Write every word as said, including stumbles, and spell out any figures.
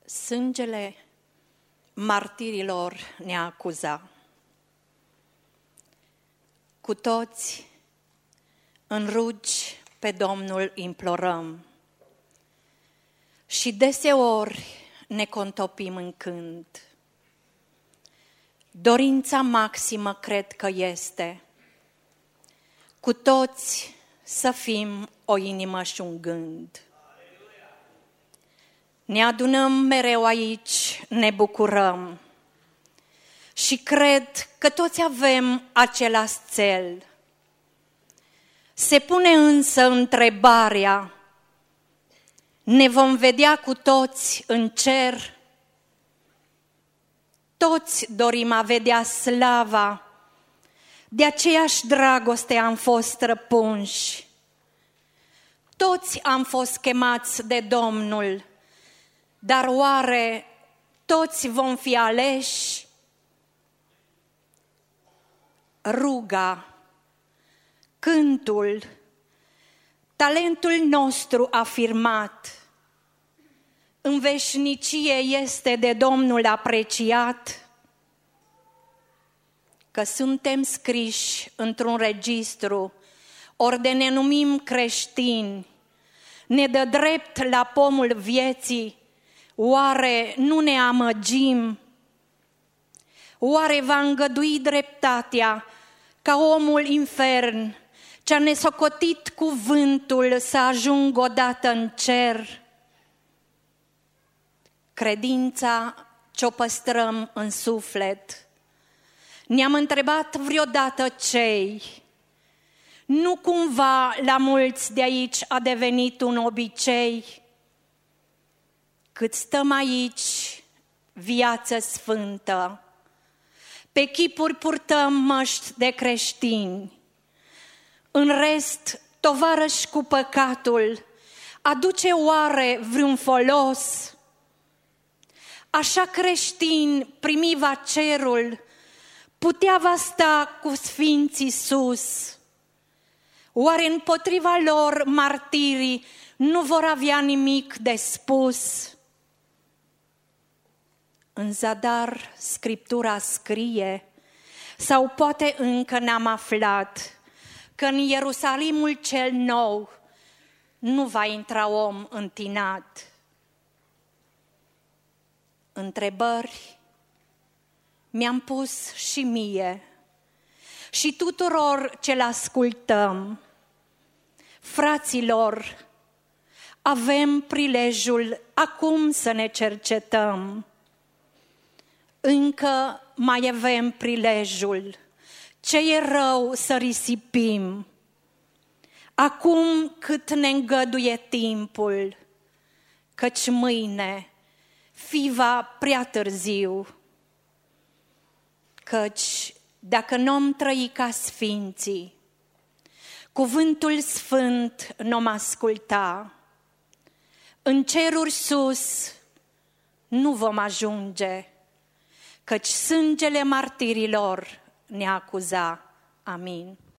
Sângele martirilor ne acuza. Cu toți în rugi pe Domnul implorăm și deseori ne contopim în cânt. Dorința maximă cred că este cu toți să fim o inimă și un gând. Ne adunăm mereu aici, ne bucurăm și cred că toți avem același cel. Se pune însă întrebarea, ne vom vedea cu toți în cer? Toți dorim a vedea slava, de aceeași dragoste am fost răpunși. Toți am fost chemați de Domnul, dar oare toți vom fi aleși? Ruga, cântul, talentul nostru afirmat, în veșnicie este de Domnul apreciat, că suntem scriși într-un registru, ori de ne numim creștini, ne dă drept la pomul vieții, oare nu ne amăgim? Oare va îngădui dreptatea ca omul infern ce-a nesocotit cuvântul să ajungă odată în cer? Credința ce-o păstrăm în suflet. Ne-am întrebat vreodată cei, nu cumva la mulți de aici a devenit un obicei? Cât stăm aici, viață sfântă, pe chipuri purtăm măști de creștini, în rest, tovarăși cu păcatul, aduce oare vreun folos? Așa creștini primiva cerul, putea va sta cu sfinții sus. Oare împotriva lor martirii nu vor avea nimic de spus? În zadar Scriptura scrie, sau poate încă n-am aflat, că în Ierusalimul cel nou nu va intra om întinat. Întrebări mi-am pus și mie și tuturor ce-l ascultăm. Fraților, avem prilejul acum să ne cercetăm. Încă mai avem prilejul, ce e rău să risipim. Acum cât ne îngăduie timpul, căci mâine fi va prea târziu. Căci dacă n-om trăi ca sfinții, cuvântul sfânt n-om asculta, în ceruri sus nu vom ajunge, căci sângele martirilor ne acuza. Amin.